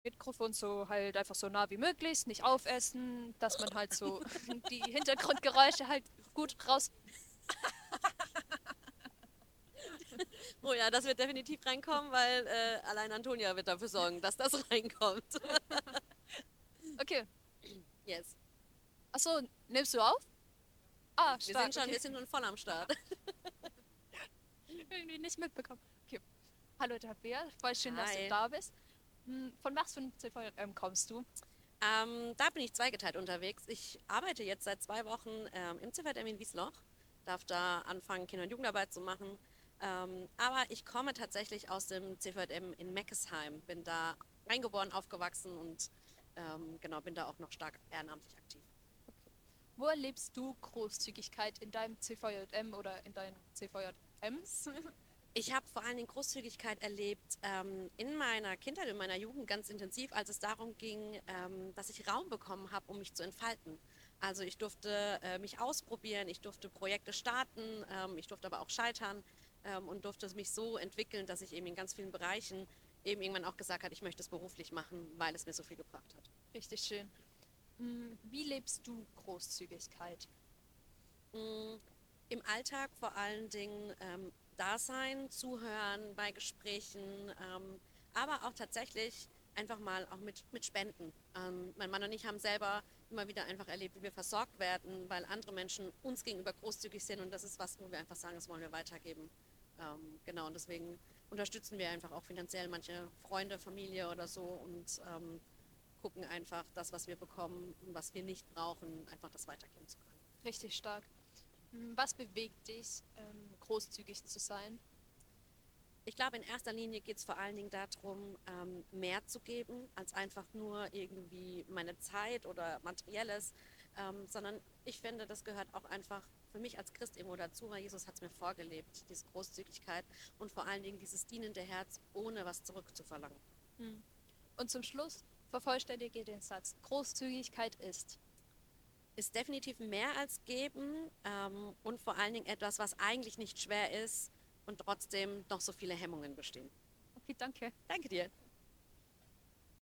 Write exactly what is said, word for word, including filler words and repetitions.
Mikrofon so halt einfach so nah wie möglich, nicht aufessen, dass man halt so die Hintergrundgeräusche halt gut raus. Oh ja, das wird definitiv reinkommen, weil äh, allein Antonia wird dafür sorgen, dass das reinkommt. Okay. Yes. Achso, nimmst du auf? Ah, Wir sind stark, schon, okay. wir sind schon voll am Start. Irgendwie nicht mitbekommen. Okay. Hallo Tabea, voll schön, dass du Hi. da bist. Hm, Von was für einem C V M kommst du? Ähm, da bin ich zweigeteilt unterwegs. Ich arbeite jetzt seit zwei Wochen ähm, im C V M in Wiesloch, darf da anfangen, Kinder- und Jugendarbeit zu machen. Ähm, aber ich komme tatsächlich aus dem C V M in Meckesheim, bin da reingeboren, aufgewachsen und ähm, genau, bin da auch noch stark ehrenamtlich aktiv. Wo erlebst du Großzügigkeit in deinem C V J M oder in deinen C V J Ms? Ich habe vor allen Dingen Großzügigkeit erlebt ähm, in meiner Kindheit, in meiner Jugend ganz intensiv, als es darum ging, ähm, dass ich Raum bekommen habe, um mich zu entfalten. Also ich durfte äh, mich ausprobieren, ich durfte Projekte starten, ähm, ich durfte aber auch scheitern ähm, und durfte mich so entwickeln, dass ich eben in ganz vielen Bereichen eben irgendwann auch gesagt habe, ich möchte es beruflich machen, weil es mir so viel gebracht hat. Richtig schön. Hm, Wie lebst du Großzügigkeit? Mm, Im Alltag vor allen Dingen ähm, da sein, zuhören bei Gesprächen, ähm, aber auch tatsächlich einfach mal auch mit, mit Spenden. Ähm, mein Mann und ich haben selber immer wieder einfach erlebt, wie wir versorgt werden, weil andere Menschen uns gegenüber großzügig sind und das ist was, wo wir einfach sagen, das wollen wir weitergeben. Ähm, genau, und deswegen unterstützen wir einfach auch finanziell manche Freunde, Familie oder so und ähm, gucken einfach das, was wir bekommen und was wir nicht brauchen, einfach das weitergeben zu können. Richtig stark. Hm, Was bewegt dich, ähm, großzügig zu sein? Ich glaube, in erster Linie geht es vor allen Dingen darum, ähm, mehr zu geben, als einfach nur irgendwie meine Zeit oder Materielles, ähm, sondern ich finde, das gehört auch einfach für mich als Christ irgendwo dazu, weil Jesus hat es mir vorgelebt, diese Großzügigkeit und vor allen Dingen dieses dienende Herz, ohne was zurückzuverlangen. Hm. Und zum Schluss vervollständige den Satz. Großzügigkeit ist. Ist definitiv mehr als geben ähm, und vor allen Dingen etwas, was eigentlich nicht schwer ist und trotzdem noch so viele Hemmungen bestehen. Okay, danke. Danke dir.